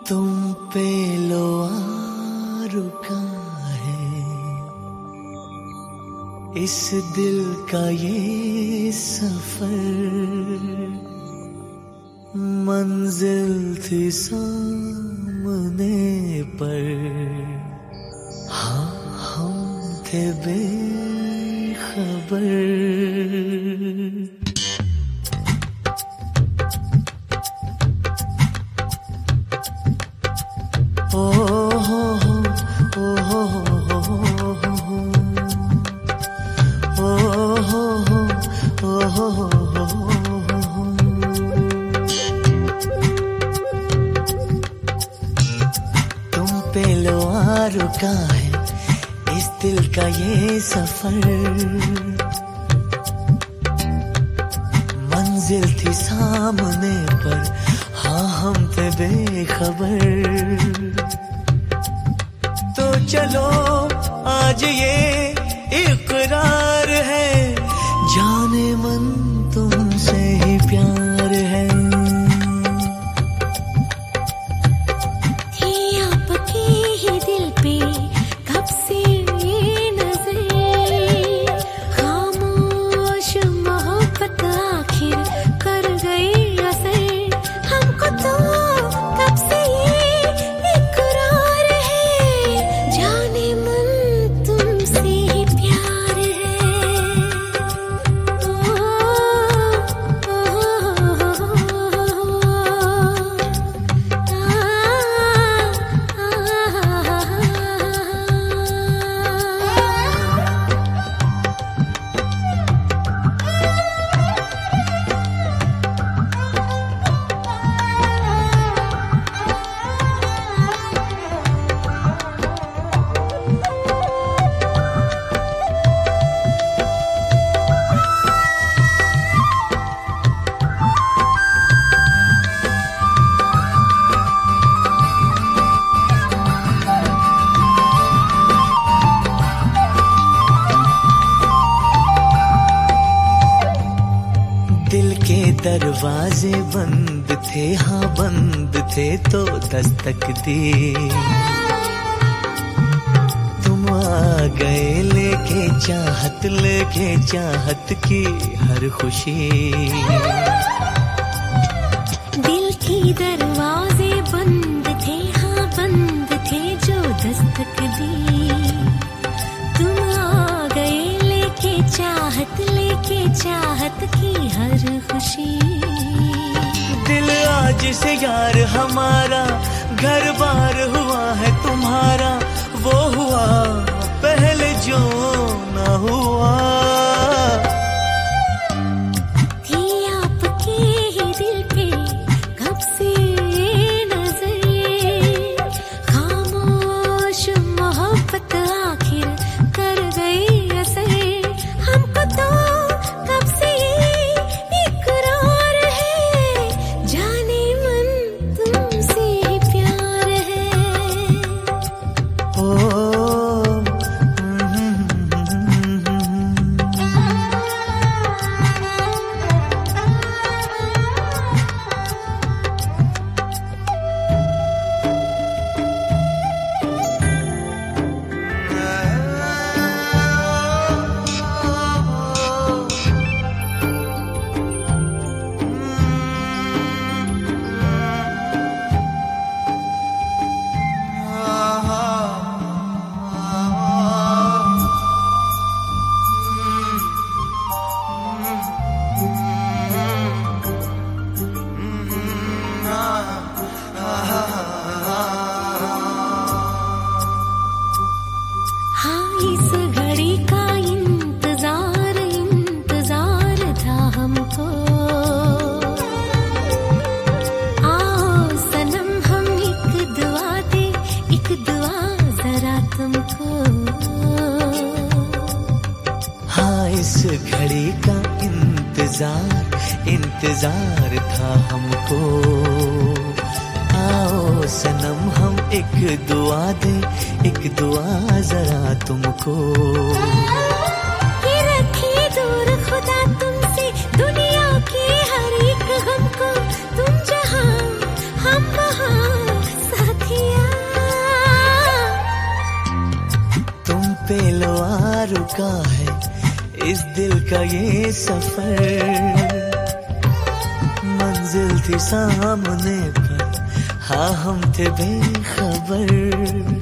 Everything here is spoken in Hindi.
तुम पे लो आ रुका है इस दिल का ये सफर, मंजिल थी सामने पर हाँ हम थे बेखबर। ओ हो ओ हो तुम पे लो आ रुका है इस दिल का ये सफर, मंजिल थी सामने पर हाँ हम थे बेखबर। तो चलो आज ये इकरार है जाने मन तुमसे ही प्यार है। थी आपके ही दिल पे कब से ये नजर, खामोश मोहब्बत आखिर कर गई असर। हमको तो कब से ये इकरार है जाने मन तुमसे ही प्यार है। दिल के दरवाजे बंद थे हाँ बंद थे तो दस्तक दी, तुम आ गए लेके चाहत की हर खुशी। दिल के दरवाजे बंद थे हाँ बंद थे जो दस्तक दी, तुम आ गए लेके चाहत की हर खुशी। दिल आज से यार हमारा घर बार हुआ है तुम्हारा, वो हुआ पहले जो ना हुआ। थी आपके ही दिल पे कब से ये नजर, खामोश मोहब्बत आखिर कर गई असर। हमको तो कब से ये इकरार है जाने मन तुमसे ही प्यार है। ओ इस घड़ी का इंतजार था हमको। आओ सनम हम एक दुआ दे, एक दुआ जरा तुमको। ये रखे दूर खुदा तुमसे दुनिया के हर एक गम को, तुम जहां हम वहां। रुका है इस दिल का ये सफर। मंजिल थी सामने पर हाँ हम थे बेखबर।